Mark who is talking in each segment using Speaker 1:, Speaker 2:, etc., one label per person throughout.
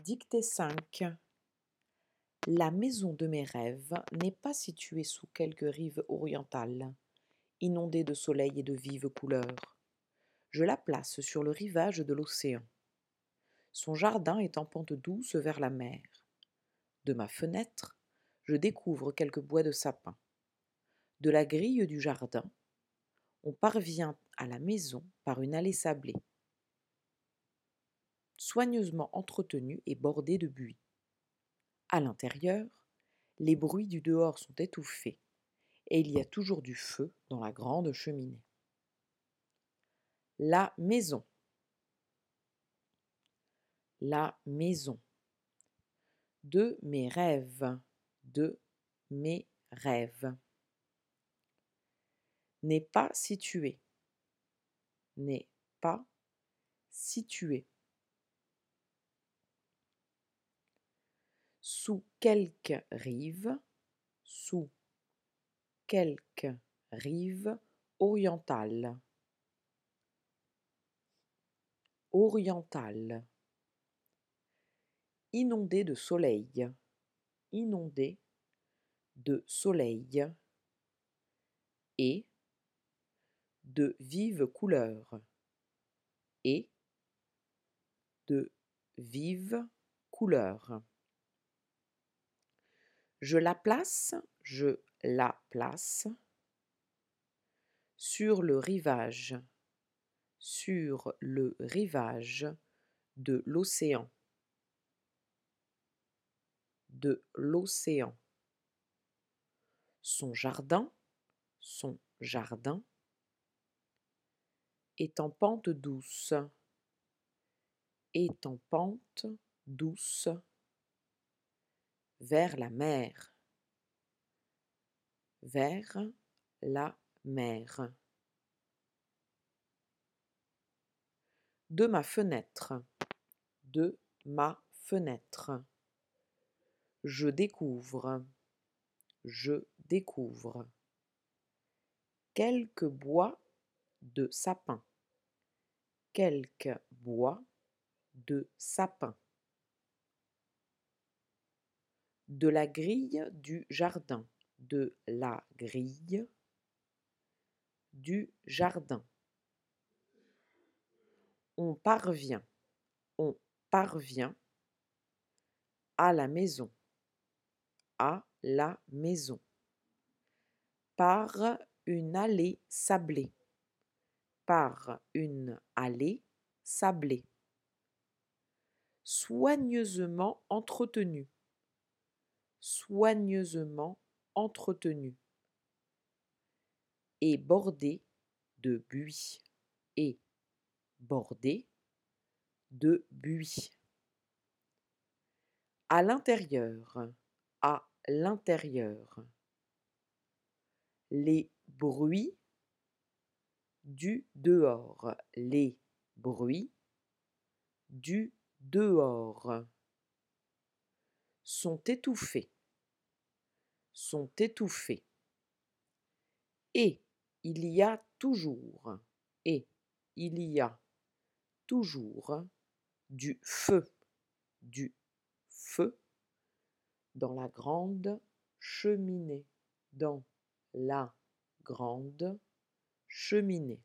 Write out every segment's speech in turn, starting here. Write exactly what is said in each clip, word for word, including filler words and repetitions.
Speaker 1: Dictée cinq. La maison de mes rêves n'est pas située sous quelque rive orientale, inondée de soleil et de vives couleurs. Je la place sur le rivage de l'océan. Son jardin est en pente douce vers la mer. De ma fenêtre, je découvre quelques bois de sapin. De la grille du jardin, on parvient à la maison par une allée sablée, soigneusement entretenue et bordée de buis. À l'intérieur, les bruits du dehors sont étouffés et il y a toujours du feu dans la grande cheminée. La maison. La maison. De mes rêves. De mes rêves. N'est pas situé. N'est pas situé. Sous quelque rive. Sous quelque rive orientale. Orientale. Inondé de soleil. Inondé de soleil. Et de vives couleurs. Et de vives couleurs. Je la place, je la place sur le rivage, sur le rivage de l'océan, de l'océan. Son jardin, son jardin est en pente douce, est en pente douce vers la mer, vers la mer. De ma fenêtre, de ma fenêtre. Je découvre, je découvre quelques bois de sapin, quelques bois de sapin. De la grille du jardin, de la grille du jardin. On parvient, on parvient à la maison, à la maison, par une allée sablée, par une allée sablée, soigneusement entretenue, soigneusement entretenue, et bordée de buis, et bordée de buis. À l'intérieur, à l'intérieur, les bruits du dehors, les bruits du dehors sont étouffés, sont étouffés. Et il y a toujours, et il y a toujours du feu, du feu dans la grande cheminée, dans la grande cheminée.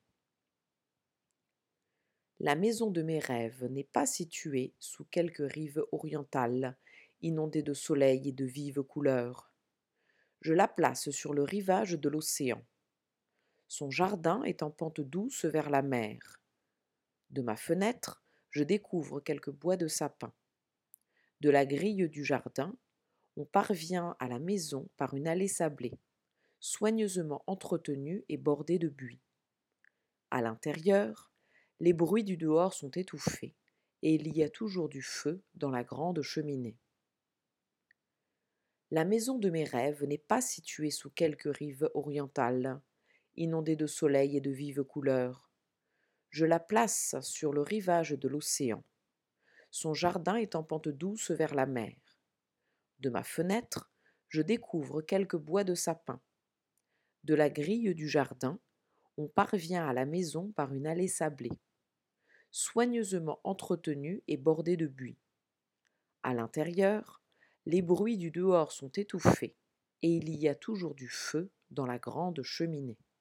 Speaker 1: La maison de mes rêves n'est pas située sous quelque rive orientale, inondée de soleil et de vives couleurs. Je la place sur le rivage de l'océan. Son jardin est en pente douce vers la mer. De ma fenêtre, je découvre quelques bois de sapin. De la grille du jardin, on parvient à la maison par une allée sablée, soigneusement entretenue et bordée de buis. À l'intérieur, les bruits du dehors sont étouffés, et il y a toujours du feu dans la grande cheminée. La maison de mes rêves n'est pas située sous quelque rive orientale, inondée de soleil et de vives couleurs. Je la place sur le rivage de l'océan. Son jardin est en pente douce vers la mer. De ma fenêtre, je découvre quelques bois de sapin. De la grille du jardin, on parvient à la maison par une allée sablée, soigneusement entretenue et bordée de buis. À l'intérieur, les bruits du dehors sont étouffés et il y a toujours du feu dans la grande cheminée.